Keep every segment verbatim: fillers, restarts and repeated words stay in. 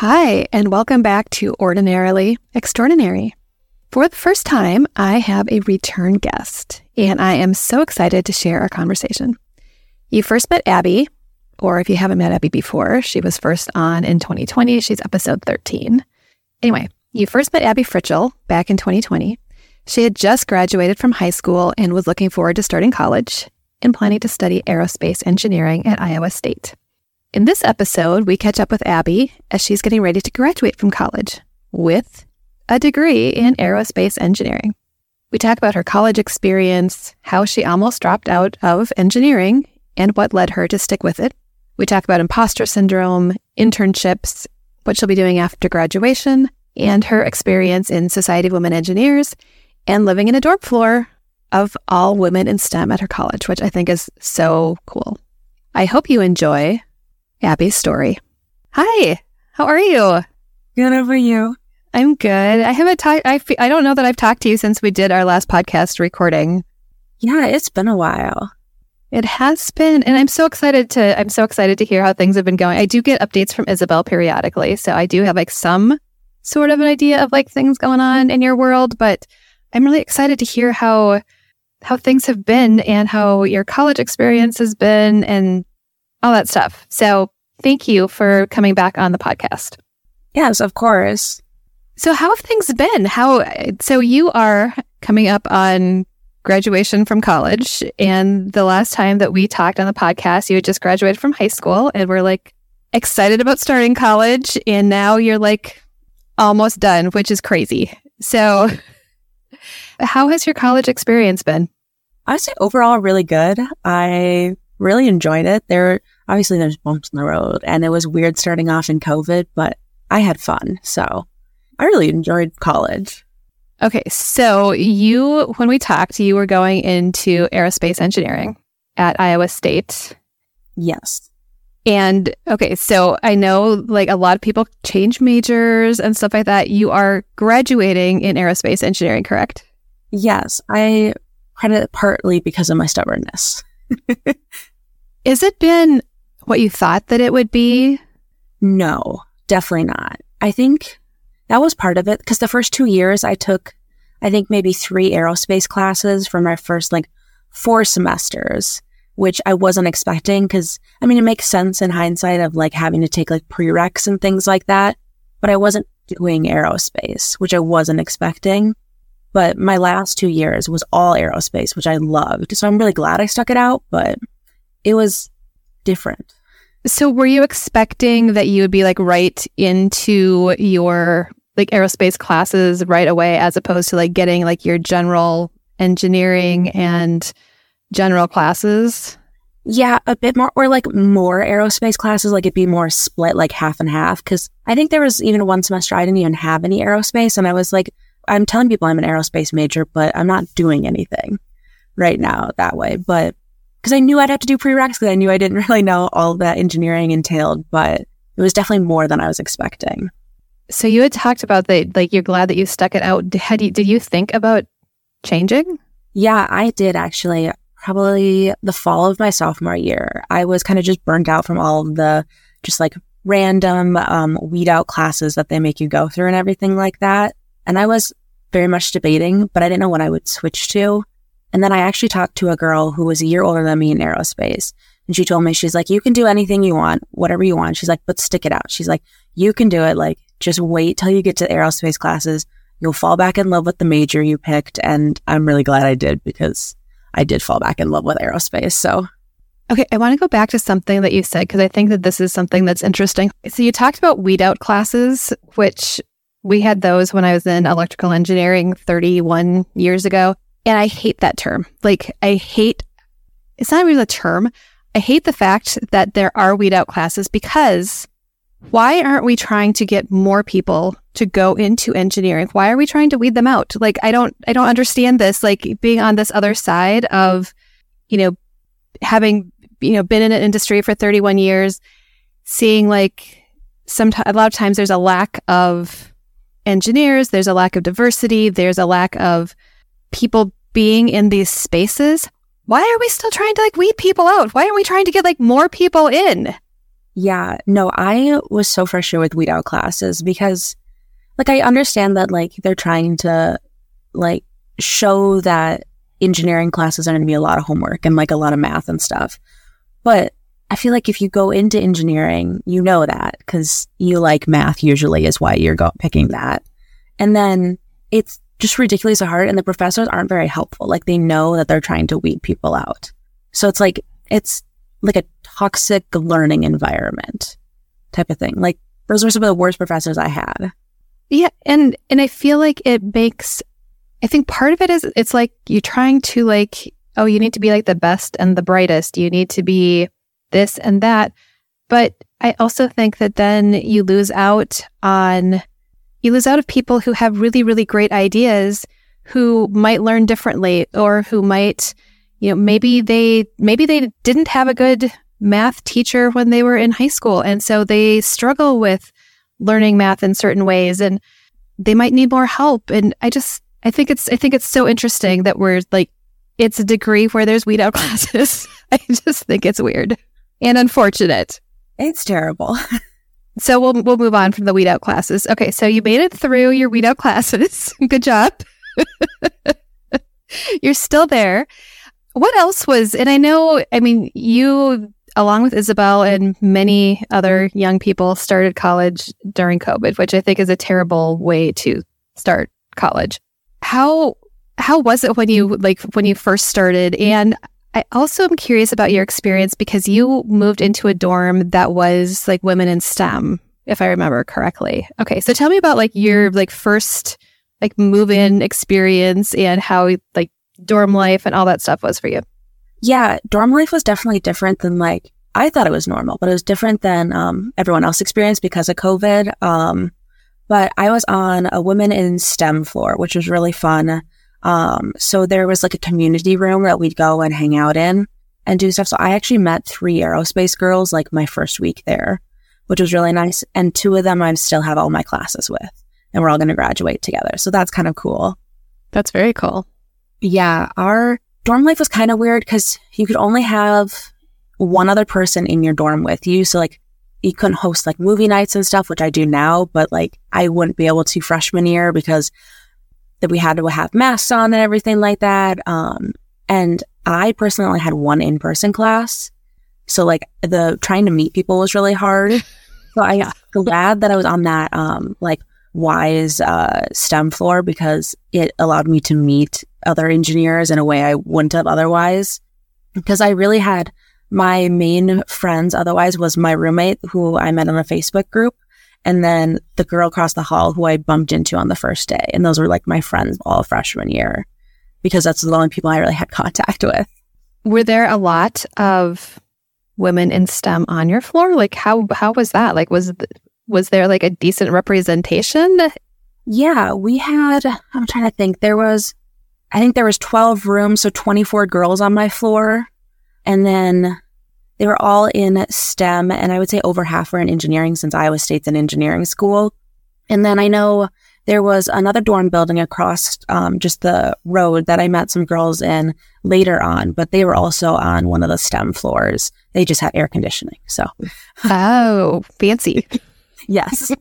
Hi, and welcome back to Ordinarily Extraordinary. For the first time, I have a return guest, and I am so excited to share our conversation. You first met Abby, or if you haven't met Abby before, she was first on in twenty twenty. She's episode thirteen. Anyway, you first met Abby Fritchell back in twenty twenty. She had just graduated from high school and was looking forward to starting college and planning to study aerospace engineering at Iowa State. In this episode, we catch up with Abby as she's getting ready to graduate from college with a degree in aerospace engineering. We talk about her college experience, how she almost dropped out of engineering, and what led her to stick with it. We talk about imposter syndrome, internships, what she'll be doing after graduation, and her experience in Society of Women Engineers, and living in a dorm floor of all women in STEM at her college, which I think is so cool. I hope you enjoy Abby's story. Hi, how are you? Good, over you? I'm good. I haven't talked, I, fe- I don't know that I've talked to you since we did our last podcast recording. Yeah, it's been a while. It has been, and I'm so excited to, I'm so excited to hear how things have been going. I do get updates from Isabel periodically, so I do have like some sort of an idea of like things going on in your world, but I'm really excited to hear how, how things have been and how your college experience has been and all that stuff. So thank you for coming back on the podcast. Yes, of course. So how have things been? How, so you are coming up on graduation from college, and the last time that we talked on the podcast, you had just graduated from high school and we're like excited about starting college, and now you're like almost done, which is crazy. So how has your college experience been? I'd say overall really good. I really enjoyed it. There, obviously there's bumps in the road, and it was weird starting off in COVID, but I had fun. So I really enjoyed college. Okay. So you, when we talked, you were going into aerospace engineering at Iowa State. Yes. And okay, so I know like a lot of people change majors and stuff like that. You are graduating in aerospace engineering, correct? Yes. I credit it partly because of my stubbornness. Has it been what you thought that it would be? No, definitely not. I think that was part of it, because the first two years I took, I think maybe three aerospace classes for my first like four semesters, which I wasn't expecting, because I mean, it makes sense in hindsight of like having to take like prereqs and things like that, but I wasn't doing aerospace, which I wasn't expecting. But my last two years was all aerospace, which I loved. So I'm really glad I stuck it out, but it was different. So were you expecting that you would be like right into your like aerospace classes right away, as opposed to like getting like your general engineering and general classes? Yeah, a bit more, or like more aerospace classes, like it'd be more split, like half and half. Because I think there was even one semester I didn't even have any aerospace, and I was like, I'm telling people I'm an aerospace major, but I'm not doing anything right now that way. But because I knew I'd have to do prereqs, because I knew I didn't really know all that engineering entailed, but it was definitely more than I was expecting. So you had talked about that, like you're glad that you stuck it out. Had you, did you think about changing? Yeah, I did actually. Probably the fall of my sophomore year. I was kind of just burned out from all of the just like random um, weed out classes that they make you go through and everything like that. And I was very much debating, but I didn't know what I would switch to. And then I actually talked to a girl who was a year older than me in aerospace. And she told me, she's like, you can do anything you want, whatever you want. She's like, but stick it out. She's like, you can do it. Like, just wait till you get to aerospace classes. You'll fall back in love with the major you picked. And I'm really glad I did, because I did fall back in love with aerospace. So, okay, I want to go back to something that you said, because I think that this is something that's interesting. So you talked about weed out classes, which we had those when I was in electrical engineering thirty-one years ago. And I hate that term. Like, I hate, it's not even a term. I hate the fact that there are weed out classes, because why aren't we trying to get more people to go into engineering? Why are we trying to weed them out? Like, I don't, I don't understand this, like being on this other side of, you know, having, you know, been in an industry for thirty-one years, seeing like sometimes, a lot of times there's a lack of engineers, there's a lack of diversity, there's a lack of people being in these spaces. Why are we still trying to like weed people out? Why aren't we trying to get like more people in? Yeah, no, I was so frustrated with weed out classes because, like, I understand that, like, they're trying to, like, show that engineering classes are going to be a lot of homework and, like, a lot of math and stuff. But I feel like if you go into engineering, you know that because you like math usually is why you're go- picking that. And then it's just ridiculously hard and the professors aren't very helpful. Like, they know that they're trying to weed people out. So it's like, it's like a toxic learning environment type of thing. Like, those were some of the worst professors I had. Yeah. And, and I feel like it makes, I think part of it is it's like you're trying to like, oh, you need to be like the best and the brightest. You need to be this and that. But I also think that then you lose out on, you lose out of people who have really, really great ideas who might learn differently or who might, you know, maybe they, maybe they didn't have a good math teacher when they were in high school. And so they struggle with learning math in certain ways and they might need more help. And I just, I think it's, I think it's so interesting that we're like, it's a degree where there's weed out classes. I just think it's weird and unfortunate. It's terrible. So we'll we'll move on from the weed out classes. Okay, so you made it through your weed out classes. Good job. You're still there. What else was, and I know, I mean, you, along with Isabel and many other young people, started college during COVID, which I think is a terrible way to start college. How how was it when you like when you first started? And I also am curious about your experience because you moved into a dorm that was like women in STEM, if I remember correctly. Okay, so tell me about like your like first like move-in experience and how like dorm life and all that stuff was for you. Yeah, dorm life was definitely different than like, I thought it was normal, but it was different than um, everyone else experienced because of COVID. Um, but I was on a women in STEM floor, which was really fun. Um, so there was like a community room that we'd go and hang out in and do stuff. So I actually met three aerospace girls like my first week there, which was really nice. And two of them I still have all my classes with and we're all going to graduate together. So that's kind of cool. That's very cool. Yeah. Our dorm life was kind of weird because you could only have one other person in your dorm with you. So like you couldn't host like movie nights and stuff, which I do now, but like I wouldn't be able to freshman year because that we had to have masks on and everything like that. Um, and I personally only had one in-person class. So like the trying to meet people was really hard. So I'm yeah. glad that I was on that, um, like WISE, uh, STEM floor because it allowed me to meet other engineers in a way I wouldn't have otherwise. Because I really had my main friends otherwise was my roommate who I met on a Facebook group. And then the girl across the hall who I bumped into on the first day. And those were like my friends all freshman year because that's the only people I really had contact with. Were there a lot of women in STEM on your floor? Like how how was that? Like was was there like a decent representation? Yeah, we had, I'm trying to think. There was, I think there was twelve rooms, so twenty-four girls on my floor. And then they were all in STEM, and I would say over half were in engineering since Iowa State's an engineering school. And then I know there was another dorm building across um, just the road that I met some girls in later on, but they were also on one of the STEM floors. They just had air conditioning, so. Oh, fancy. Yes.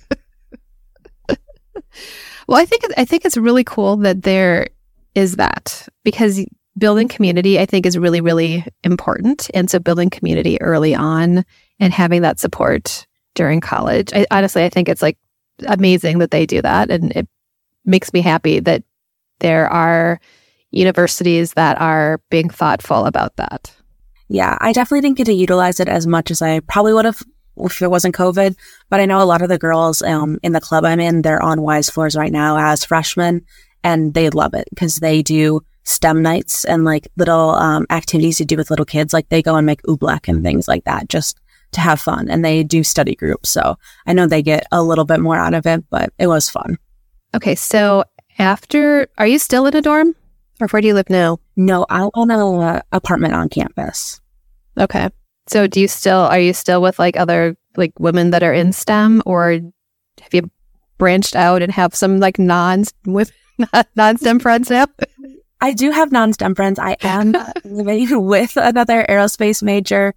Well, I think I think it's really cool that there is that because building community, I think, is really, really important. And so building community early on and having that support during college, I, honestly, I think it's like amazing that they do that. And it makes me happy that there are universities that are being thoughtful about that. Yeah, I definitely didn't get to utilize it as much as I probably would have if it wasn't COVID. But I know a lot of the girls um, in the club I'm in, they're on WISE floors right now as freshmen, and they love it because they do STEM nights and like little um, activities to do with little kids. Like they go and make oobleck and things like that just to have fun. And they do study groups. So I know they get a little bit more out of it, but it was fun. Okay. So after, are you still in a dorm or where do you live now? No, I own an uh, apartment on campus. Okay. So do you still, are you still with like other like women that are in STEM or have you branched out and have some like non with non-STEM friends now? I do have non-STEM friends. I am living with another aerospace major.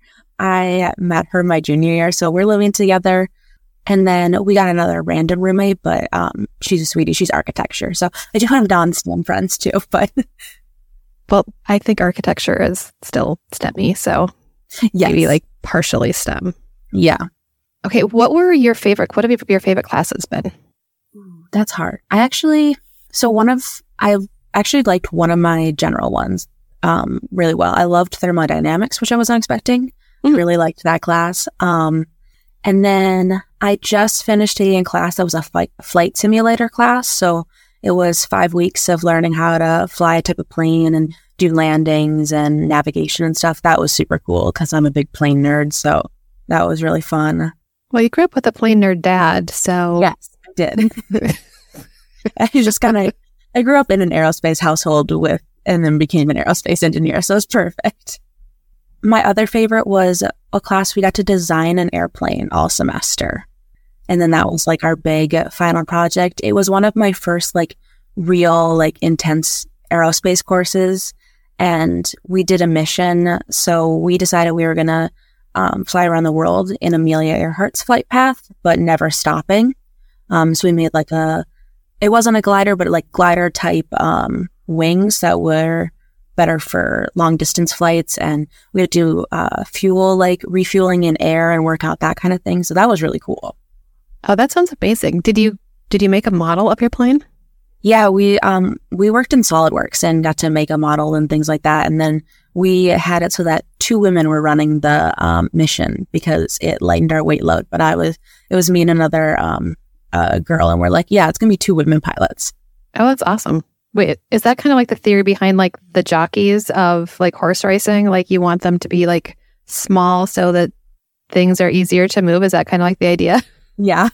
I met her my junior year, so we're living together. And then we got another random roommate, but um, she's a sweetie. She's architecture. So I do have non-STEM friends too, but... Well, I think architecture is still STEMmy, so yes. Maybe like partially STEM. Yeah. Okay, what were your favorite, what have your favorite classes been? That's hard. I actually, so one of, I actually liked one of my general ones um, really well. I loved thermodynamics, which I wasn't expecting. Mm-hmm. Really liked that class. Um, and then I just finished taking a class that was a flight, flight simulator class. So it was five weeks of learning how to fly a type of plane and do landings and navigation and stuff. That was super cool because I'm a big plane nerd. So that was really fun. Well, you grew up with a plane nerd dad, so... Yes, I did. I just kind of... I grew up in an aerospace household with, and then became an aerospace engineer, so it's perfect. My other favorite was a class we got to design an airplane all semester. And then that was like our big final project. It was one of my first like real, like intense aerospace courses. And we did a mission. So we decided we were going to um, fly around the world in Amelia Earhart's flight path, but never stopping. Um, so we made like a, it wasn't a glider, but like glider type um, wings that were better for long distance flights. And we had to do uh, fuel, like refueling in air and work out that kind of thing. So that was really cool. Oh, that sounds amazing. Did you did you make a model of your plane? Yeah, we um we worked in SolidWorks and got to make a model and things like that. And then we had it so that two women were running the um, mission because it lightened our weight load. But I was it was me and another um uh, girl, and we're like, yeah, it's gonna be two women pilots. Oh, that's awesome. Wait, is that kind of like the theory behind like the jockeys of like horse racing? Like you want them to be like small so that things are easier to move? Is that kind of like the idea? Yeah.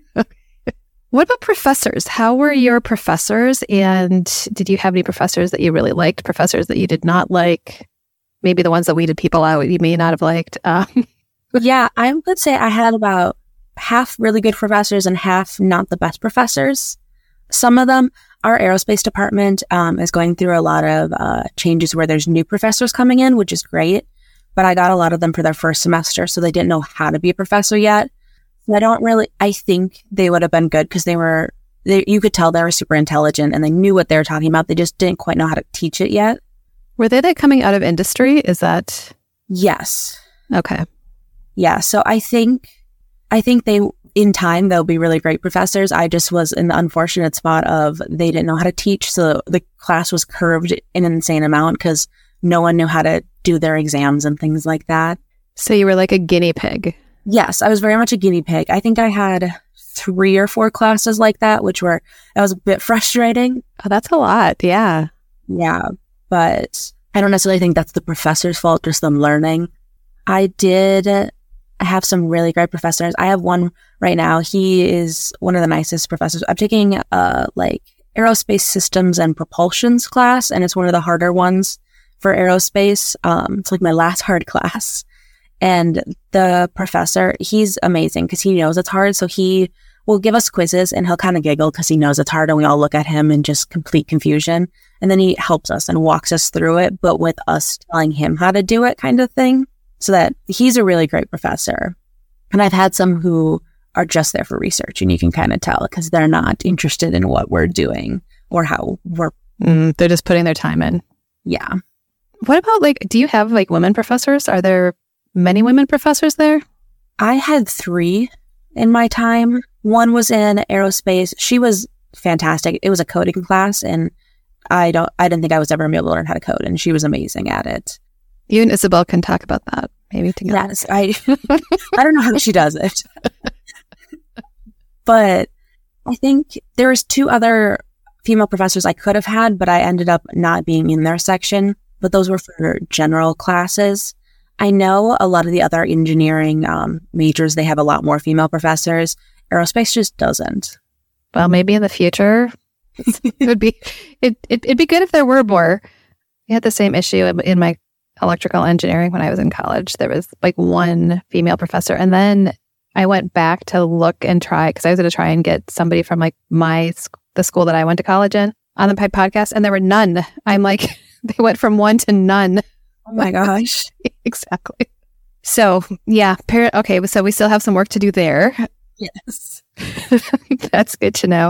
What about professors? How were your professors? And did you have any professors that you really liked? Professors that you did not like? Maybe the ones that weeded people out you may not have liked. Um. Yeah, I would say I had about half really good professors and half not the best professors. Some of them, our aerospace department um, is going through a lot of uh, changes where there's new professors coming in, which is great. But I got a lot of them for their first semester, so they didn't know how to be a professor yet. I don't really, I think they would have been good because they were, they, you could tell they were super intelligent and they knew what they were talking about. They just didn't quite know how to teach it yet. Were they like coming out of industry? Is that? Yes. Okay. Yeah. So I think, I think they, in time, they'll be really great professors. I just was in the unfortunate spot of they didn't know how to teach. So the class was curved in an insane amount because no one knew how to do their exams and things like that. So you were like a guinea pig. Yes, I was very much a guinea pig. I think I had three or four classes like that, which were, that was a bit frustrating. Oh, that's a lot. Yeah. Yeah. But I don't necessarily think that's the professor's fault, just them learning. I did have some really great professors. I have one right now. He is one of the nicest professors. I'm taking uh like aerospace systems and propulsions class, and it's one of the harder ones for aerospace. Um, it's like my last hard class. And the professor, he's amazing because he knows it's hard. So he will give us quizzes and he'll kind of giggle because he knows it's hard. And we all look at him in just complete confusion. And then he helps us and walks us through it, but with us telling him how to do it kind of thing. So that he's a really great professor. And I've had some who are just there for research, and you can kind of tell because they're not interested in what we're doing or how we're... Mm, they're just putting their time in. Yeah. What about like, do you have like women professors? Are there many women professors there? I had three in my time. One was in aerospace. She was fantastic. It was a coding class, and I don't, I didn't think I was ever going to be able to learn how to code, and she was amazing at it. You and Isabel can talk about that maybe together. Yes, I, I don't know how she does it, but I think there was two other female professors I could have had, but I ended up not being in their section. But those were for general classes. I know a lot of the other engineering um, majors, they have a lot more female professors. Aerospace just doesn't. Well, maybe in the future, it would be, it, it, it'd be good if there were more. We had the same issue in, in my electrical engineering when I was in college. There was like one female professor. And then I went back to look and try, because I was going to try and get somebody from like my, the school that I went to college in on the podcast. And there were none. I'm like, they went from one to none. Oh my gosh. Exactly. So yeah, par- okay. So we still have some work to do there. Yes. That's good to know.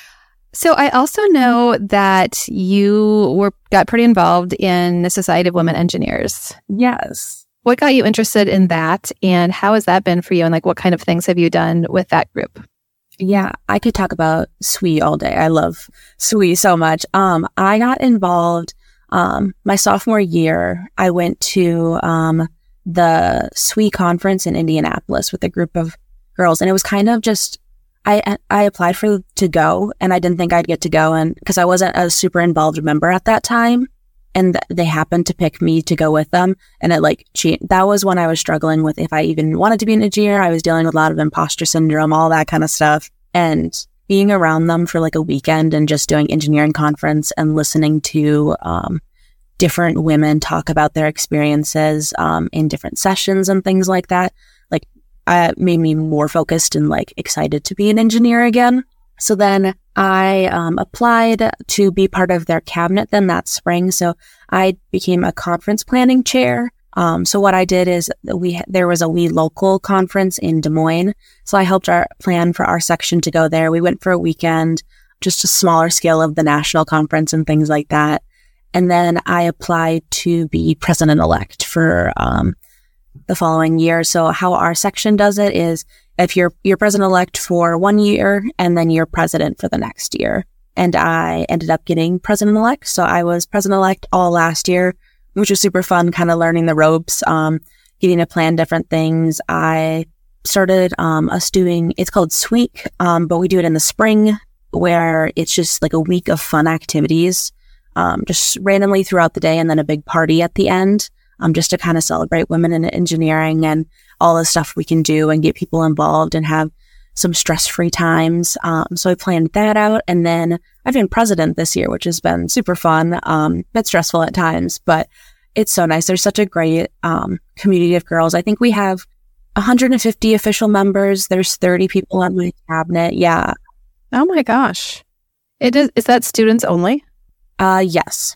So I also know that you were got pretty involved in the Society of Women Engineers. Yes. What got you interested in that, and how has that been for you? And like, what kind of things have you done with that group? Yeah, I could talk about S W E all day. I love S W E so much. Um, I got involved um, my sophomore year. I went to um, the S W E conference in Indianapolis with a group of girls, and it was kind of just I I applied for to go, and I didn't think I'd get to go, and because I wasn't a super involved member at that time, and th- they happened to pick me to go with them, and it like che- that was when I was struggling with if I even wanted to be an engineer. I was dealing with a lot of imposter syndrome, all that kind of stuff, and being around them for like a weekend and just doing engineering conference and listening to um, different women talk about their experiences um, in different sessions and things like that, like. Uh, made me more focused and like excited to be an engineer again. So then I um, applied to be part of their cabinet then that spring. So I became a conference planning chair. Um, so what I did is we there was a W E local conference in Des Moines. So I helped our plan for our section to go there. We went for a weekend, just a smaller scale of the national conference and things like that. And then I applied to be president-elect for um the following year. So how our section does it is if you're you're president-elect for one year and then you're president for the next year. And I ended up getting president-elect. So I was president-elect all last year, which was super fun, kind of learning the ropes, um, getting to plan different things. I started um, us doing, it's called Sweek, um, but we do it in the spring where it's just like a week of fun activities, um, just randomly throughout the day and then a big party at the end. Um, just to kind of celebrate women in engineering and all the stuff we can do and get people involved and have some stress-free times. Um, so I planned that out. And then I've been president this year, which has been super fun. Um, a bit stressful at times, but it's so nice. There's such a great um, community of girls. I think we have one hundred fifty official members. There's thirty people on my cabinet. Yeah. Oh my gosh. It is, is that students only? Uh, yes.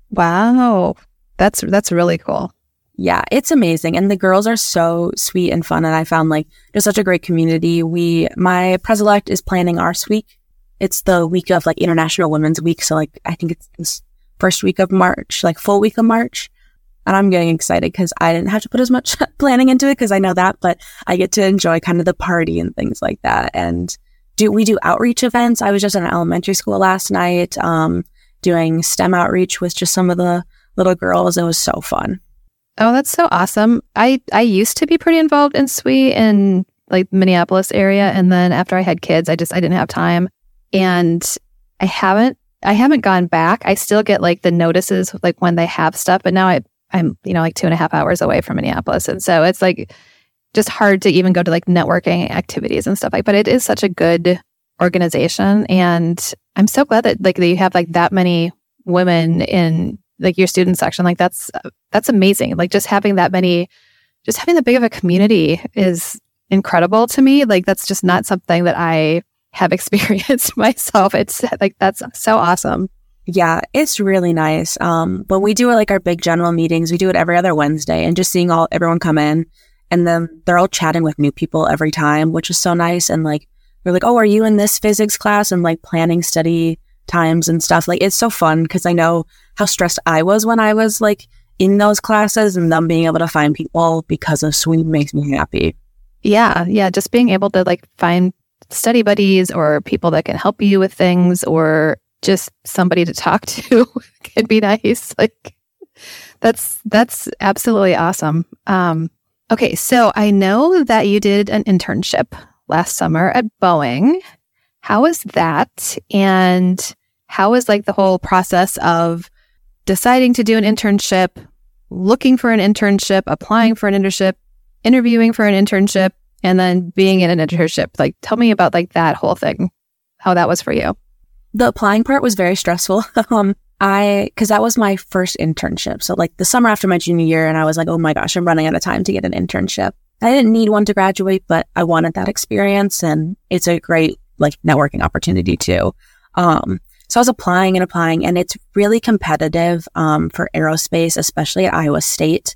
Wow. That's that's really cool. Yeah, it's amazing. And the girls are so sweet and fun. And I found like there's such a great community. We, my pres-elect is planning our Sweek. It's the week of like International Women's Week. So like, I think it's this first week of March, like full week of March. And I'm getting excited because I didn't have to put as much planning into it because I know that, but I get to enjoy kind of the party and things like that. And do we do outreach events? I was just in an elementary school last night, um, doing STEM outreach with just some of the little girls. It was so fun. Oh, that's so awesome. I, I used to be pretty involved in S W E in like Minneapolis area. And then after I had kids, I just, I didn't have time. And I haven't, I haven't gone back. I still get like the notices like when they have stuff, but now I, I'm, you know, like two and a half hours away from Minneapolis. And so it's like just hard to even go to like networking activities and stuff like, but it is such a good organization. And I'm so glad that like that you have like that many women in like your student section. Like that's, that's amazing. Like just having that many, just having that big of a community is incredible to me. Like that's just not something that I have experienced myself. It's like, that's so awesome. Yeah, it's really nice. Um, but we do like our big general meetings. We do it every other Wednesday and just seeing all, everyone come in and then they're all chatting with new people every time, which is so nice. And like, we're like, oh, are you in this physics class? And like planning study times and stuff. Like it's so fun because I know how stressed I was when I was like in those classes, and them being able to find people because of S W E makes me happy. Yeah. Yeah. Just being able to like find study buddies or people that can help you with things or just somebody to talk to can be nice. Like that's, that's absolutely awesome. Um, okay. So I know that you did an internship last summer at Boeing. How was that? And how was like the whole process of deciding to do an internship, looking for an internship, applying for an internship, interviewing for an internship, and then being in an internship? Like, tell me about like that whole thing, how that was for you. The applying part was very stressful. um, I, cause that was my first internship. So like the summer after my junior year, and I was like, oh my gosh, I'm running out of time to get an internship. I didn't need one to graduate, but I wanted that experience, and it's a great like networking opportunity too. Um, so I was applying and applying, and it's really competitive um, for aerospace, especially at Iowa State.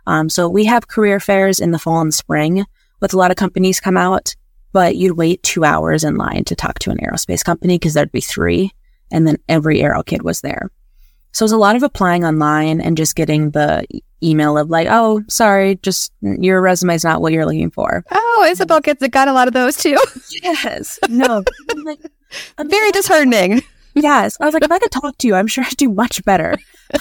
Um, so we have career fairs in the fall and spring with a lot of companies come out, but you'd wait two hours in line to talk to an aerospace company because there'd be three, and then every aero kid was there. So it was a lot of applying online and just getting the e- email of like, oh, sorry, just your resume is not what you're looking for. Oh, Isabel gets got a lot of those too. Yes. No. I'm like, I'm Very disheartening. Yes. I was like, if I could talk to you, I'm sure I'd do much better.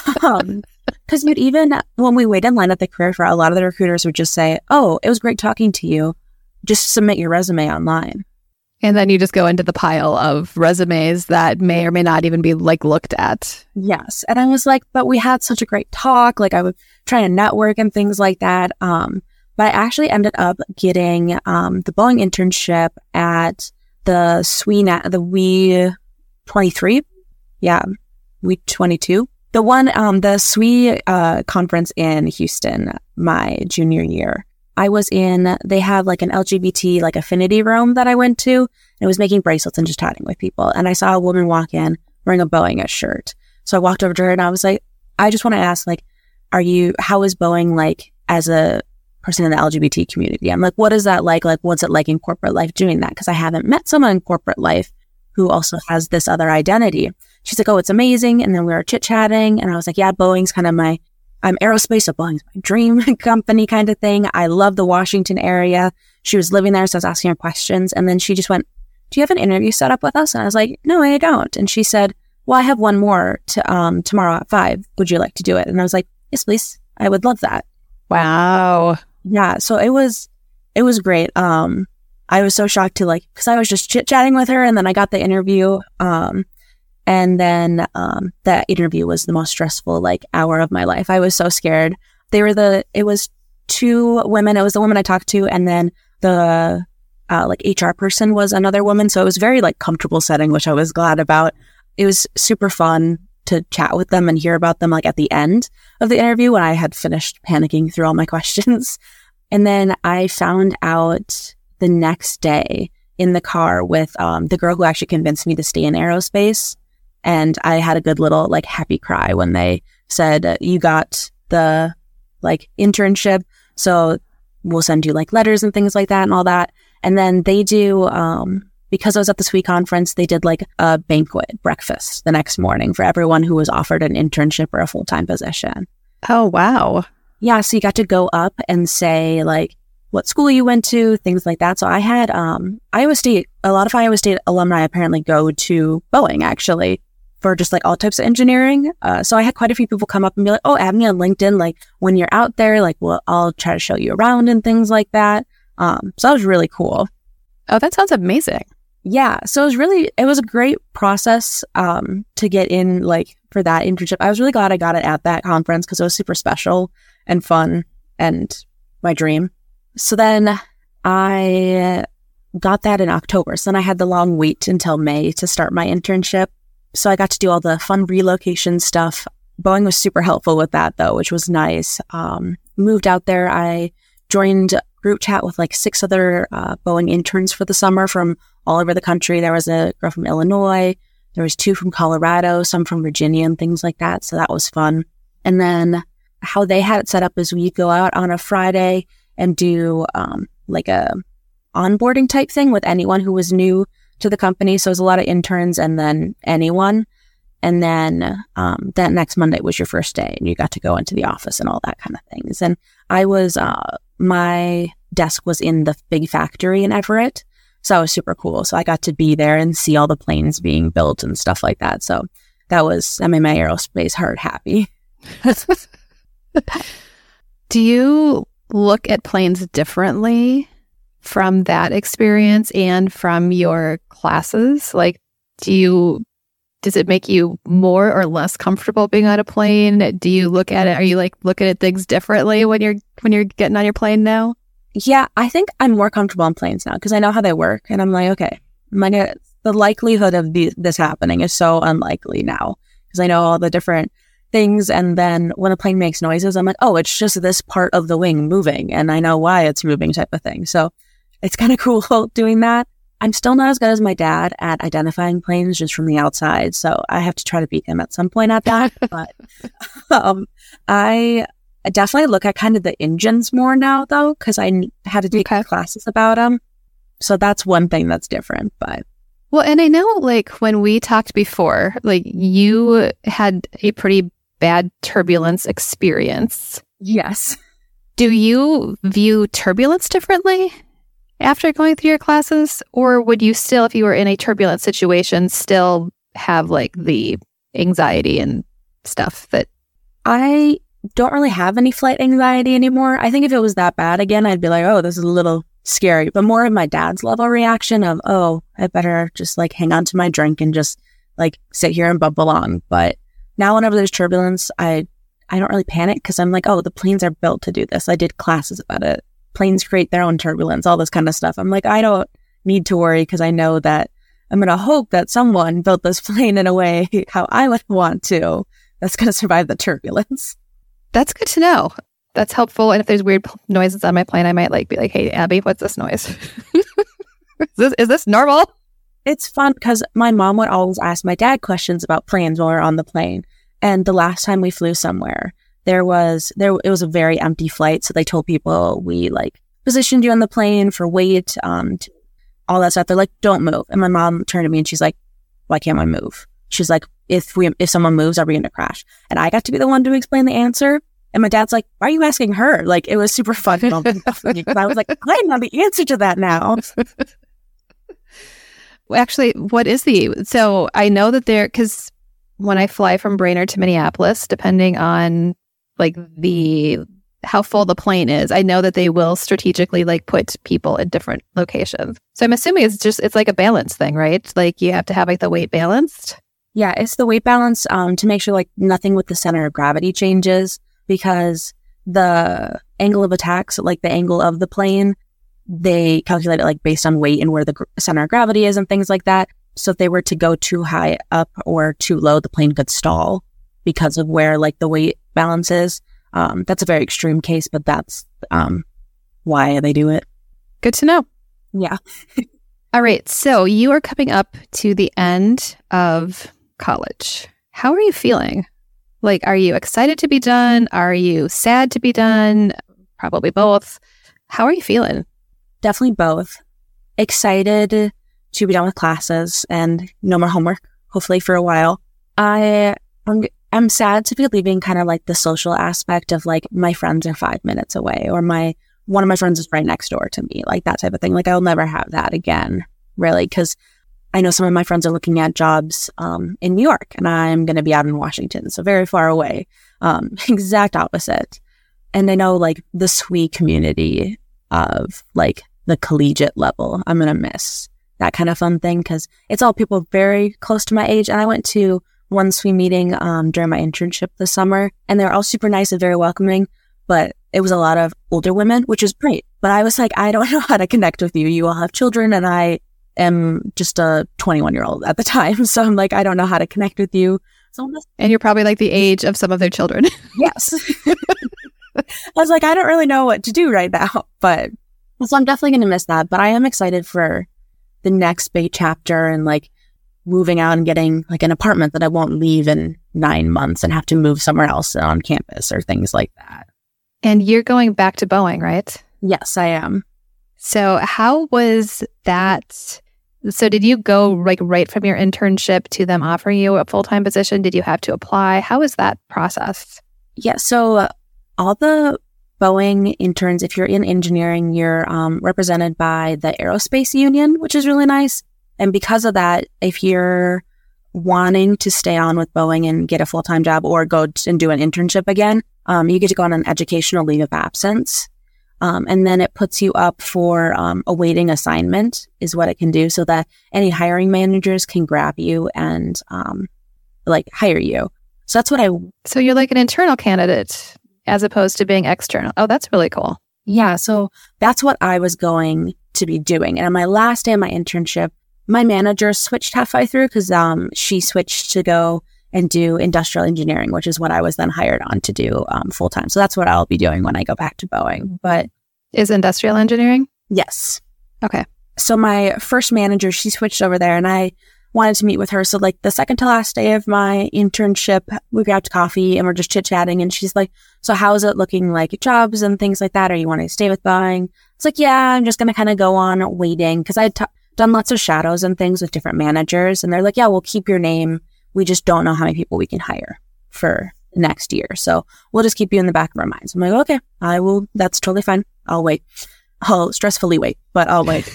Um, because you'd even, when we wait in line at the career fair, a lot of the recruiters would just say, oh, it was great talking to you. Just submit your resume online. And then you just go into the pile of resumes that may or may not even be like looked at. Yes. And I was like, but we had such a great talk. Like I would try to network and things like that. Um, but I actually ended up getting um, the Boeing internship at the S W E, the W E twenty-three. Yeah. W E twenty-two. The one, um, the S W E uh, conference in Houston, my junior year. I was in, they have like an L G B T like affinity room that I went to, and it was making bracelets and just chatting with people. And I saw a woman walk in wearing a Boeing shirt. So I walked over to her and I was like, I just want to ask, like, are you, how is Boeing like as a person in the L G B T community? I'm like, what is that like? Like, what's it like in corporate life doing that? Because I haven't met someone in corporate life who also has this other identity. She's like, oh, it's amazing. And then we were chit chatting and I was like, yeah, Boeing's kind of my, I'm aerospace, so Boeing's my dream company kind of thing. I love the Washington area. She was living there, so I was asking her questions. And then she just went, do you have an interview set up with us? And I was like, no, I don't. And she said, well, I have one more to, um, tomorrow at five. Would you like to do it? And I was like, yes, please. I would love that. Wow. Yeah. So it was, it was great. Um, I was so shocked to like, cause I was just chit chatting with her and then I got the interview. Um, And then um, that interview was the most stressful like hour of my life. I was so scared. They were the, it was two women. It was the woman I talked to. And then the uh, like H R person was another woman. So it was very like comfortable setting, which I was glad about. It was super fun to chat with them and hear about them like at the end of the interview when I had finished panicking through all my questions. And then I found out the next day in the car with um, the girl who actually convinced me to stay in aerospace. And I had a good little like happy cry when they said, you got the like internship. So we'll send you like letters and things like that and all that. And then they do, um, because I was at the S W E conference, they did like a banquet breakfast the next morning for everyone who was offered an internship or a full-time position. Oh, wow. Yeah. So you got to go up and say like what school you went to, things like that. So I had, um, Iowa State, a lot of Iowa State alumni apparently go to Boeing actually, for just like all types of engineering. Uh, so I had quite a few people come up and be like, oh, add me on LinkedIn. Like when you're out there, like, well, I'll try to show you around and things like that. Um, so that was really cool. Oh, that sounds amazing. Yeah. So it was really, it was a great process, um, to get in like for that internship. I was really glad I got it at that conference because it was super special and fun and my dream. So then I got that in October. So then I had the long wait until May to start my internship. So I got to do all the fun relocation stuff. Boeing was super helpful with that though, which was nice. Um, moved out there. I joined a group chat with like six other uh, Boeing interns for the summer from all over the country. There was a girl from Illinois. There was two from Colorado, some from Virginia and things like that. So that was fun. And then how they had it set up is we'd go out on a Friday and do um, like a onboarding type thing with anyone who was new to the company. So it was a lot of interns and then anyone. And then um, that next Monday was your first day and you got to go into the office and all that kind of things. And I was, uh, my desk was in the big factory in Everett. So that was super cool. So I got to be there and see all the planes being built and stuff like that. So that was, I made my aerospace heart happy. Do you look at planes differently from that experience and from your classes? Like, do you, does it make you more or less comfortable being on a plane? Do you look at it, are you like looking at things differently when you're, when you're getting on your plane now? Yeah, I think I'm more comfortable on planes now because I know how they work. And I'm like, okay, my, the likelihood of the, this happening is so unlikely now because I know all the different things. And then when a plane makes noises, I'm like, oh, it's just this part of the wing moving and I know why it's moving type of thing. So it's kind of cool doing that. I'm still not as good as my dad at identifying planes just from the outside. So I have to try to beat him at some point at that. But um, I I definitely look at kind of the engines more now, though, because I had to take Okay. classes about them. So that's one thing that's different. But Well, and I know like when we talked before, like you had a pretty bad turbulence experience. yes. Do you view turbulence differently after going through your classes? Or would you still, if you were in a turbulent situation, still have like the anxiety and stuff that... I don't really have any flight anxiety anymore. I think if it was that bad again, I'd be like, oh, this is a little scary. But more of my dad's level reaction of, oh, I better just like hang on to my drink and just like sit here and bump along. But now whenever there's turbulence, I I don't really panic because I'm like, oh, the planes are built to do this. I did classes about it. Planes create their own turbulence, all this kind of stuff. I'm like, I don't need to worry because I know that I'm going to hope that someone built this plane in a way how I would want to that's going to survive the turbulence. That's good to know. That's helpful. And if there's weird noises on my plane, I might like be like, hey, Abby, what's this noise? is, this, is this normal? It's fun because my mom would always ask my dad questions about planes while we we're on the plane. And the last time we flew somewhere, there was, there it was a very empty flight. So they told people we like positioned you on the plane for weight, um, to, all that stuff. They're like, don't move. And my mom turned to me and she's like, why can't I move? She's like, if we, if someone moves, are we going to crash? And I got to be the one to explain the answer. And my dad's like, why are you asking her? Like, it was super fun. Because I was like, I know the answer to that now. Well, actually, what is the, so I know that there, because when I fly from Brainerd to Minneapolis, depending on like the, how full the plane is, I know that they will strategically like put people in different locations. So I'm assuming it's just, it's like a balance thing, right? Like you have to have like the weight balanced. Yeah, it's the weight balance um, to make sure like nothing with the center of gravity changes, because the angle of attack, so like the angle of the plane, they calculate it like based on weight and where the gr- center of gravity is and things like that. So if they were to go too high up or too low, the plane could stall because of where like the weight balance is. Um, that's a very extreme case, but that's um, why they do it. Good to know. Yeah. All right. So you are coming up to the end of college. How are you feeling? Like, are you excited to be done? Are you sad to be done? Probably both. How are you feeling? Definitely both. Excited to be done with classes and no more homework, hopefully for a while. I am I'm sad to be leaving kind of like the social aspect of like my friends are five minutes away or my one of my friends is right next door to me, like that type of thing. Like I'll never have that again, really, because I know some of my friends are looking at jobs um, in New York and I'm going to be out in Washington, so very far away. Um, exact opposite. And I know like the S W E community of like the collegiate level, I'm going to miss that kind of fun thing because it's all people very close to my age. And I went to one S W E meeting um, during my internship this summer, and they're all super nice and very welcoming, but it was a lot of older women, which is great. But I was like, I don't know how to connect with you. You all have children, and I am just a twenty-one-year-old at the time. So I'm like, I don't know how to connect with you. So I'm just, And you're probably like the age of some of their children. yes. I was like, I don't really know what to do right now. But so I'm definitely going to miss that. But I am excited for the next big chapter and like moving out and getting like an apartment that I won't leave in nine months and have to move somewhere else on campus or things like that. And you're going back to Boeing, right? Yes, I am. So how was that? So did you go like right from your internship to them offering you a full-time position? Did you have to apply? How was that process? Yeah, so uh, all the Boeing interns, if you're in engineering, you're um, represented by the Aerospace Union, which is really nice. And because of that, if you're wanting to stay on with Boeing and get a full-time job or go t- and do an internship again, um, you get to go on an educational leave of absence. Um, and then it puts you up for um, awaiting assignment is what it can do so that any hiring managers can grab you and um, like hire you. So that's what I... So you're like an internal candidate as opposed to being external. Oh, that's really cool. Yeah, so that's what I was going to be doing. And on my last day of my internship, my manager switched halfway through because um, she switched to go and do industrial engineering, which is what I was then hired on to do um, full time. So that's what I'll be doing when I go back to Boeing. But Is industrial engineering? yes. Okay. So my first manager, she switched over there and I wanted to meet with her. So like the second to last day of my internship, we grabbed coffee and we're just chit chatting. And she's like, so how's it looking like jobs and things like that? Are you wanting to stay with Boeing? It's like, yeah, I'm just going to kind of go on waiting. Cause I had t- done lots of shadows and things with different managers. And they're like, yeah, we'll keep your name. We just don't know how many people we can hire for next year. So we'll just keep you in the back of our minds. I'm like, okay, I will. That's totally fine. I'll wait. I'll stressfully wait, but I'll wait.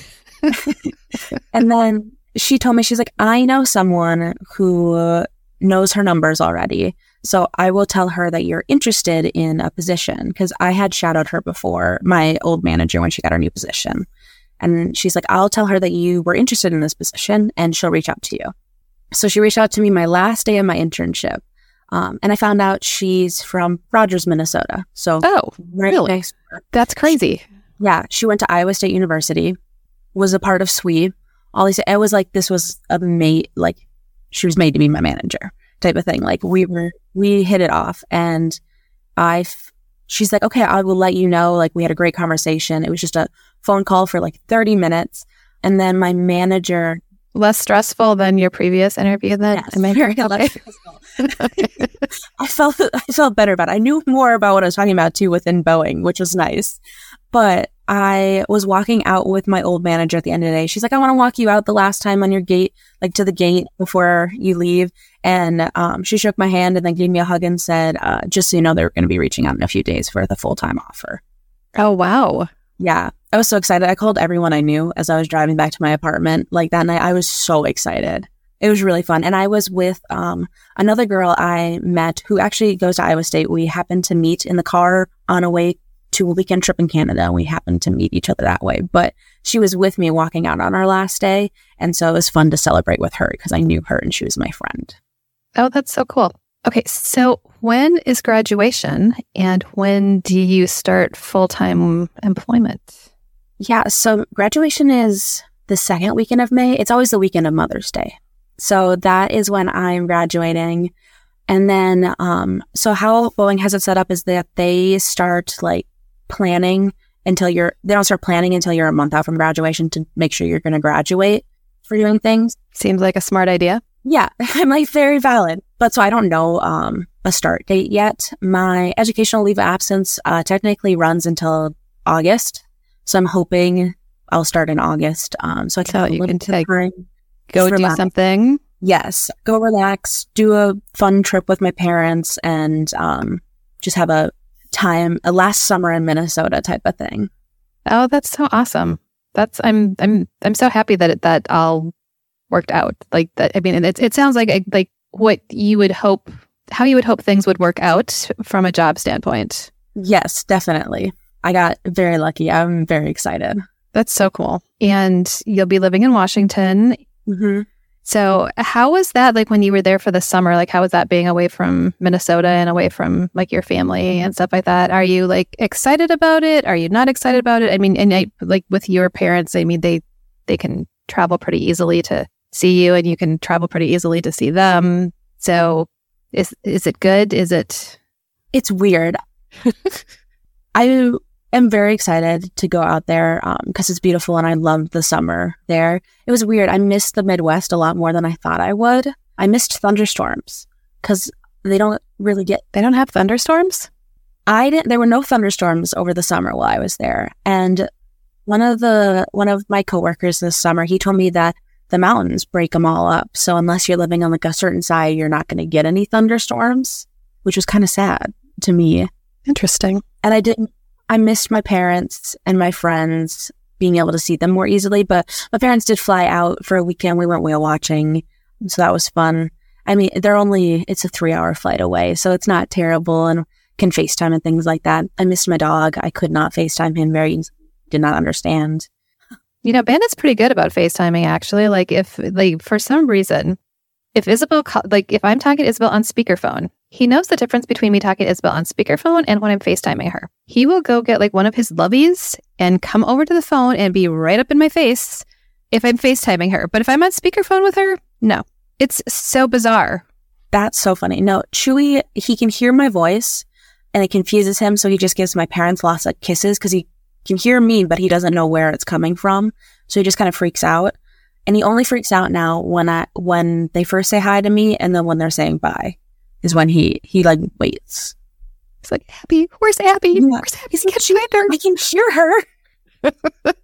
And then she told me, she's like, I know someone who uh, knows her numbers already. So I will tell her that you're interested in a position, because I had shadowed her before, my old manager, when she got her new position. And she's like, I'll tell her that you were interested in this position and she'll reach out to you. So she reached out to me my last day of my internship. Um, and I found out she's from Rogers, Minnesota. So oh, right really? next to her. That's crazy. She, yeah. She went to Iowa State University, was a part of S W E. All these, it was like, this was a mate, like she was made to be my manager type of thing. Like we were, we hit it off, and I, f- she's like, okay, I will let you know. Like we had a great conversation. It was just a phone call for like thirty minutes. And then my manager, less stressful than your previous interview then? yes, Am I very okay? less stressful. I felt, I felt better about it. I knew more about what I was talking about too within Boeing, which was nice. But I was walking out with my old manager at the end of the day. She's like, I want to walk you out the last time on your gate, like to the gate before you leave. And um, she shook my hand and then gave me a hug and said, uh, just so you know, they're going to be reaching out in a few days for the full-time offer. Oh, wow. Yeah. I was so excited. I called everyone I knew as I was driving back to my apartment. Like that night, I was so excited. It was really fun. And I was with um, another girl I met who actually goes to Iowa State. We happened to meet in the car on a way to a weekend trip in Canada. We happened to meet each other that way. But she was with me walking out on our last day. And so it was fun to celebrate with her because I knew her and she was my friend. Oh, that's so cool. Okay, so when is graduation and when do you start full-time employment? Yeah, so graduation is the second weekend of May. It's always the weekend of Mother's Day. So that is when I'm graduating. And then, um, so how Boeing has it set up is that they start like planning until you're, they don't start planning until you're a month out from graduation to make sure you're going to graduate for doing things. Seems like a smart idea. Yeah, I'm like very valid. But so I don't know um, a start date yet. My educational leave of absence uh, technically runs until August. So I'm hoping I'll start in August. Um, so I can, so you can take, go do relax. something. Yes, go relax, do a fun trip with my parents, and um, just have a time, a last summer in Minnesota type of thing. Oh, that's so awesome. That's I'm I'm I'm so happy that it, that all worked out like that. I mean, it it sounds like like what you would hope, how you would hope things would work out from a job standpoint. Yes, definitely. I got very lucky. I'm very excited. That's so cool. And you'll be living in Washington. Mm-hmm. So how was that like when you were there for the summer? Like how was that being away from Minnesota and away from like your family and stuff like that? Are you like excited about it? Are you not excited about it? I mean, and I, like with your parents, I mean, they they can travel pretty easily to see you and you can travel pretty easily to see them. So is is it good? Is it? It's weird. I am very excited to go out there because um, it's beautiful and I loved the summer there. It was weird. I missed the Midwest a lot more than I thought I would. I missed thunderstorms because they don't really get... They don't have thunderstorms? I didn't. There were no thunderstorms over the summer while I was there. And one of the one of my coworkers this summer, he told me that the mountains break them all up. So unless you're living on like a certain side, you're not going to get any thunderstorms, which was kind of sad to me. Interesting. And I didn't, I missed my parents and my friends, being able to see them more easily, but my parents did fly out for a weekend. We went whale watching. So that was fun. I mean, they're only, it's a three hour flight away, so it's not terrible and can FaceTime and things like that. I missed my dog. I could not FaceTime him very easily. Did not understand. You know, Bandit's pretty good about FaceTiming, actually. Like if, like for some reason, if Isabel, like if I'm talking to Isabel on speakerphone, he knows the difference between me talking to Isabel on speakerphone and when I'm FaceTiming her. He will go get like one of his lovies and come over to the phone and be right up in my face if I'm FaceTiming her. But if I'm on speakerphone with her, no. It's so bizarre. That's so funny. No, Chewy, he can hear my voice and it confuses him. So he just gives my parents lots of kisses because he can hear me, but he doesn't know where it's coming from. So he just kind of freaks out. And he only freaks out now when I when they first say hi to me, and then when they're saying bye is when he he like waits. He's like, Abby, where's Abby? Yeah. Where's Abby? He's like, she, I can hear her.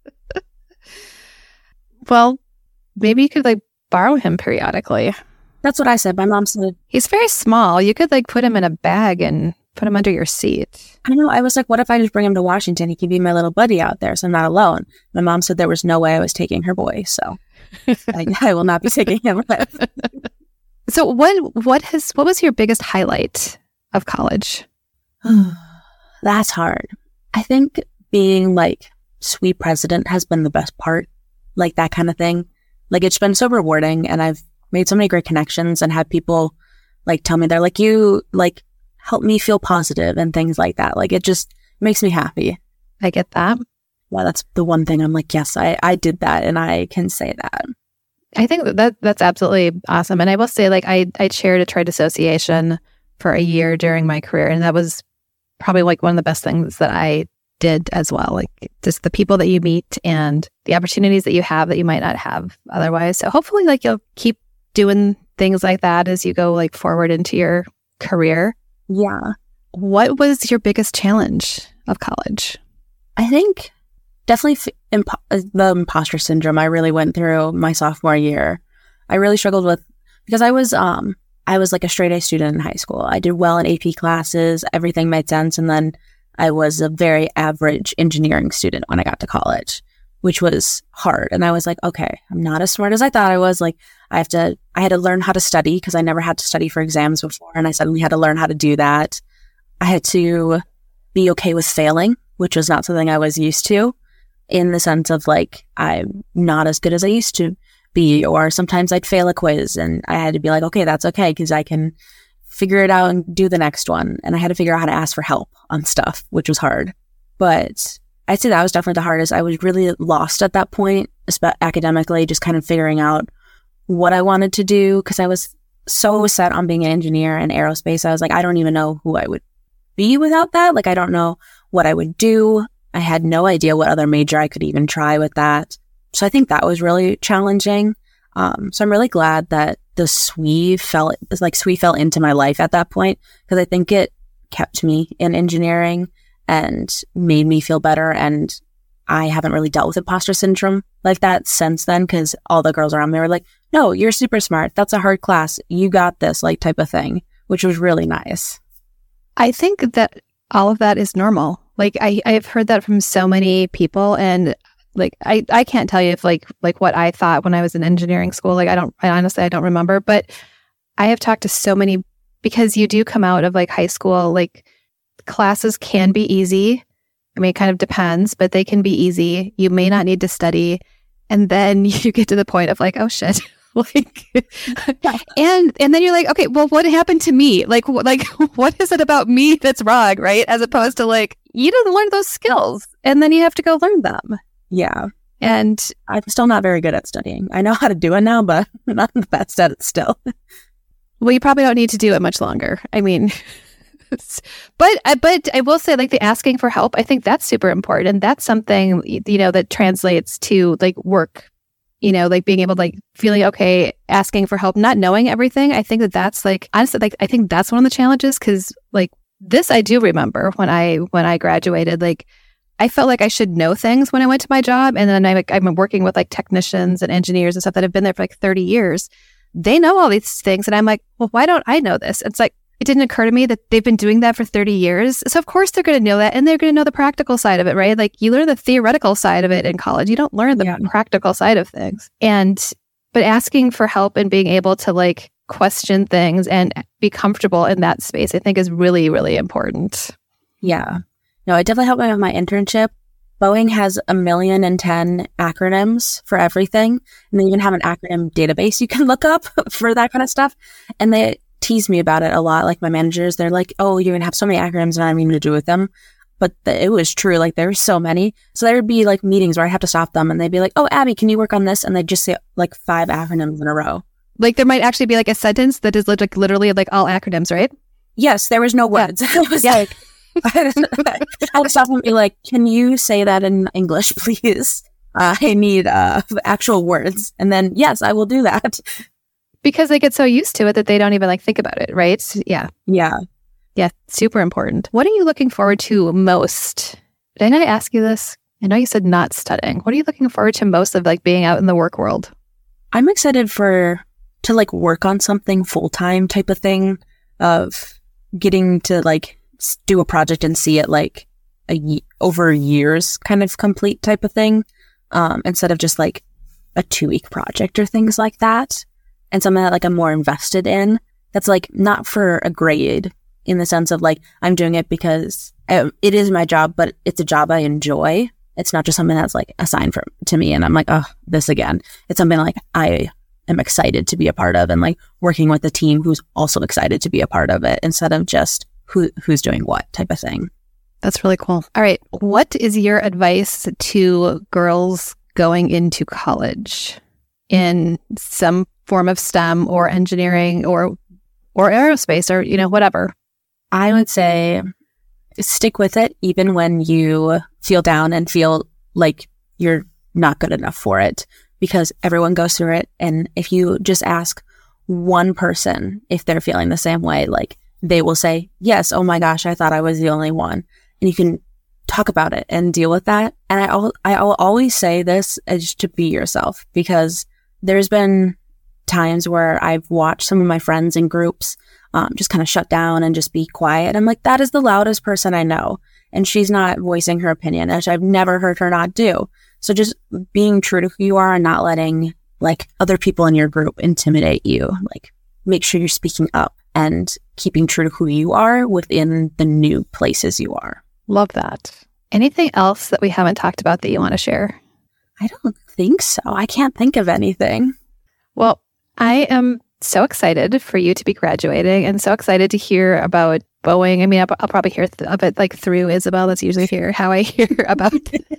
Well, maybe you could like borrow him periodically. That's what I said. My mom said, he's very small. You could like put him in a bag and put him under your seat. I know. I was like, what if I just bring him to Washington? He could be my little buddy out there, so I'm not alone. My mom said there was no way I was taking her boy, so I, I will not be taking him with. So what what has what was your biggest highlight of college? That's hard. I think being like suite president has been the best part, like that kind of thing. Like it's been so rewarding, and I've made so many great connections and had people like tell me they're like, you like help me feel positive and things like that. Like it just makes me happy. I get that. Yeah, that's the one thing I'm like, yes, I, I did that, and I can say that. I think that that's absolutely awesome. And I will say, like, I, I chaired a trade association for a year during my career, and that was probably like one of the best things that I did as well. Like just the people that you meet and the opportunities that you have that you might not have otherwise. So hopefully like you'll keep doing things like that as you go like forward into your career. Yeah. What was your biggest challenge of college? I think definitely f- impo- the imposter syndrome I really went through my sophomore year. I really struggled with, because I was, um, I was like a straight A student in high school. I did well in A P classes. Everything made sense. And then I was a very average engineering student when I got to college, which was hard. And I was like, okay, I'm not as smart as I thought I was. Like I have to, I had to learn how to study because I never had to study for exams before. And I suddenly had to learn how to do that. I had to be okay with failing, which was not something I was used to, in the sense of like, I'm not as good as I used to be, or sometimes I'd fail a quiz and I had to be like, okay, that's okay, because I can figure it out and do the next one. And I had to figure out how to ask for help on stuff, which was hard. But I'd say that was definitely the hardest. I was really lost at that point, academically, just kind of figuring out what I wanted to do, because I was so set on being an engineer and aerospace. I was like, I don't even know who I would be without that. Like, I don't know what I would do. I had no idea what other major I could even try with that. So I think that was really challenging. Um, so I'm really glad that the S W E fell, like S W E fell into my life at that point, because I think it kept me in engineering and made me feel better. And I haven't really dealt with imposter syndrome like that since then, because all the girls around me were like, no, you're super smart. That's a hard class. You got this, like, type of thing, which was really nice. I think that all of that is normal. Like I, I've heard that from so many people, and like I, I can't tell you if like like what I thought when I was in engineering school. Like I don't, I honestly I don't remember. But I have talked to so many, because you do come out of like high school. Like classes can be easy. I mean, it kind of depends, but they can be easy. You may not need to study, and then you get to the point of like, oh shit. Like, and and then you're like, okay, well, what happened to me? Like, wh- like, what is it about me that's wrong, right? As opposed to like, you didn't learn those skills, and then you have to go learn them. Yeah, and I'm still not very good at studying. I know how to do it now, but I'm not the best at it still. Well, you probably don't need to do it much longer. I mean, but but I will say, like the asking for help, I think that's super important, and that's something, you know, that translates to like work. You know, like being able to like feeling okay, asking for help, not knowing everything. I think that that's like, honestly, like, I think that's one of the challenges, because like this, I do remember when I, when I graduated, like I felt like I should know things when I went to my job. And then I, like, I'm working with like technicians and engineers and stuff that have been there for like thirty years. They know all these things. And I'm like, well, why don't I know this? It's like, it didn't occur to me that they've been doing that for thirty years. So of course they're going to know that, and they're going to know the practical side of it, right? Like you learn the theoretical side of it in college. You don't learn the yeah. practical side of things. And, but asking for help and being able to like question things and be comfortable in that space, I think is really, really important. Yeah. No, it definitely helped me with my internship. Boeing has a million and ten acronyms for everything. And they even have an acronym database you can look up for that kind of stuff. And they tease me about it a lot. Like my managers, they're like, oh, you're going to have so many acronyms and I don't even know what to do with them. But the, it was true. Like there were so many. So there would be like meetings where I have to stop them and they'd be like, oh, Abby, can you work on this? And they'd just say like five acronyms in a row. Like there might actually be like a sentence that is like literally like all acronyms, right? Yes. There was no words. Yeah. It was yeah. like, I had to stop them and be like, can you say that in English, please? Uh, I need uh, actual words. And then, yes, I will do that. Because they get so used to it that they don't even like think about it, right? Yeah. Yeah. Yeah. Super important. What are you looking forward to most? Did I ask you this? I know you said not studying. What are you looking forward to most of like being out in the work world? I'm excited for to like work on something full-time type of thing, of getting to like do a project and see it like a y- over years kind of complete type of thing, um, instead of just like a two-week project or things like that. And something that like I'm more invested in, that's like not for a grade, in the sense of like I'm doing it because I, it is my job, but it's a job I enjoy. It's not just something that's like assigned for, to me and I'm like, oh, this again. It's something like I am excited to be a part of, and like working with a team who's also excited to be a part of it, instead of just who who's doing what type of thing. That's really cool. All right. What is your advice to girls going into college in some form of STEM or engineering or or aerospace or, you know, whatever? I would say stick with it even when you feel down and feel like you're not good enough for it, because everyone goes through it. And if you just ask one person if they're feeling the same way, like they will say, yes, oh my gosh, I thought I was the only one. And you can talk about it and deal with that. And I, al- I will always say this as to be yourself, because there's been times where I've watched some of my friends in groups um, just kind of shut down and just be quiet. I'm like, that is the loudest person I know. And she's not voicing her opinion, which I've never heard her not do. So just being true to who you are and not letting like other people in your group intimidate you. Like make sure you're speaking up and keeping true to who you are within the new places you are. Love that. Anything else that we haven't talked about that you want to share? I don't think so. I can't think of anything. Well, I am so excited for you to be graduating and so excited to hear about Boeing. I mean, I'll, I'll probably hear th- of it like through Isabel. That's usually here how I hear about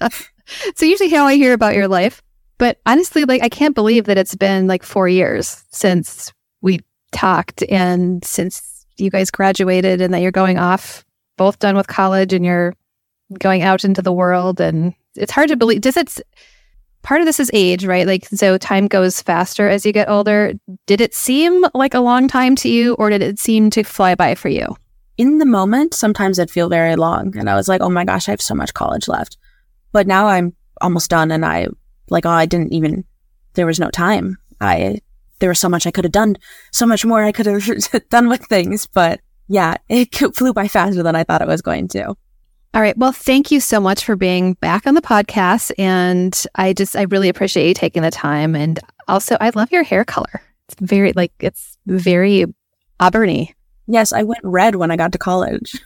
So usually how I hear about your life. But honestly, like I can't believe that it's been like four years since we talked and since you guys graduated and that you're going off, both done with college, and you're going out into the world. And it's hard to believe. Does it... Part of this is age, right? Like, so time goes faster as you get older. Did it seem like a long time to you, or did it seem to fly by for you? In the moment, sometimes it'd feel very long. And I was like, oh my gosh, I have so much college left. But now I'm almost done, and I, like, oh, I didn't even, there was no time. I, there was so much I could have done, so much more I could have done with things. But yeah, it flew by faster than I thought it was going to. All right. Well, thank you so much for being back on the podcast. And I just, I really appreciate you taking the time. And also, I love your hair color. It's very, like, it's very auburny. Yes, I went red when I got to college.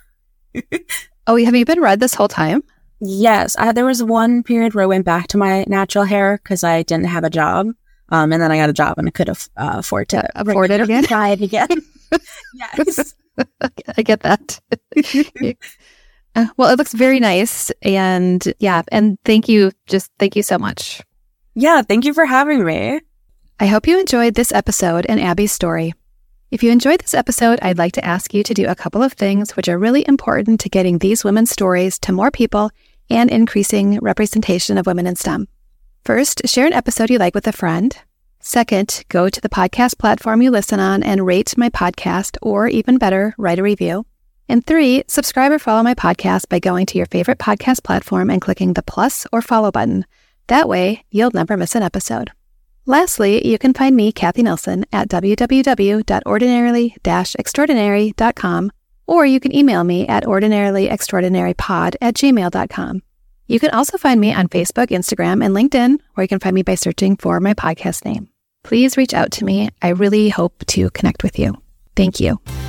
Oh, have you been red this whole time? Yes. I, there was one period where I went back to my natural hair because I didn't have a job. Um, and then I got a job and I could uh, afford to afford it again. Try it again. Yes. I get that. Uh, well, it looks very nice. And yeah, and thank you. Just thank you so much. Yeah, thank you for having me. I hope you enjoyed this episode and Abby's story. If you enjoyed this episode, I'd like to ask you to do a couple of things which are really important to getting these women's stories to more people and increasing representation of women in STEM. First, share an episode you like with a friend. Second, go to the podcast platform you listen on and rate my podcast, or even better, write a review. And three, subscribe or follow my podcast by going to your favorite podcast platform and clicking the plus or follow button. That way, you'll never miss an episode. Lastly, you can find me, Kathy Nelson, at w w w dot ordinarily dash extraordinary dot com, or you can email me at ordinarilyextraordinarypod at gmail dot com. You can also find me on Facebook, Instagram, and LinkedIn, or you can find me by searching for my podcast name. Please reach out to me. I really hope to connect with you. Thank you.